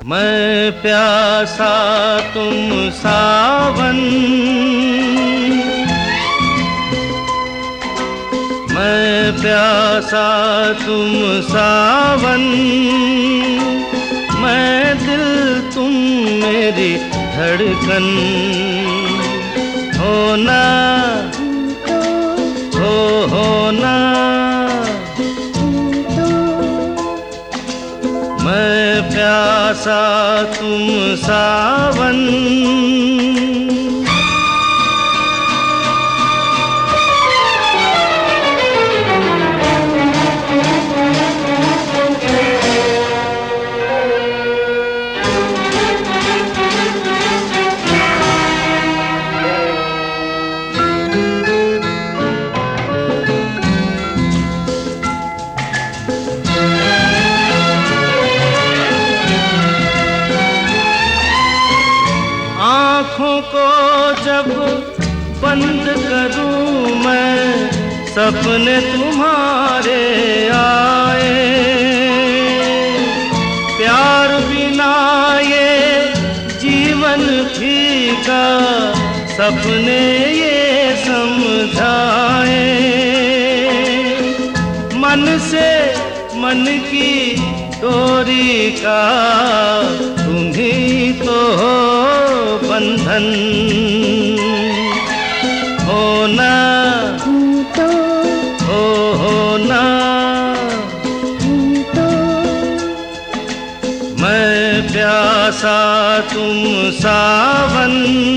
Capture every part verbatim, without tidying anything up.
मैं प्यासा तुम सावन, मैं प्यासा तुम सावन, मैं दिल तुम मेरी धड़कन। होना हो होना मैं प्यासा तुम सावन। आँखों को जब बंद करूं मैं, सपने तुम्हारे आए। प्यार बिना ये जीवन फीका, सपने ये समझाए। मन से मन की डोरी का तुम्ही तो हो बंधन। होना तो हो होना तो मैं प्यासा तुम सावन।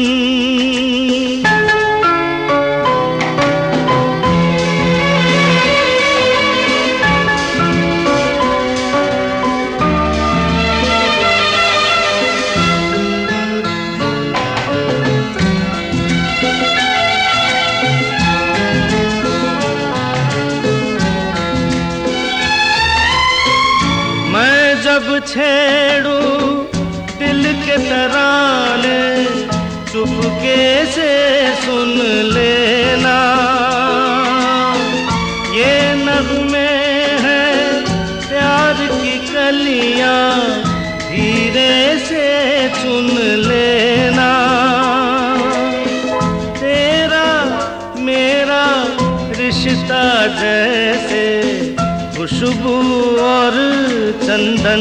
जब छेड़ूं दिल के तराने, चुपके से सुन लेना। ये नग़्मे हैं प्यार की कलियां, धीरे से चुन लेना। तेरा मेरा रिश्ता जैसे खुशबू और चंदन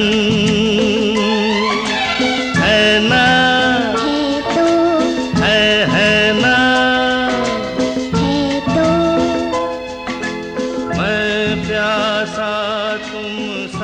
है ना, है तो है है ना। है तो मैं प्यासा तुम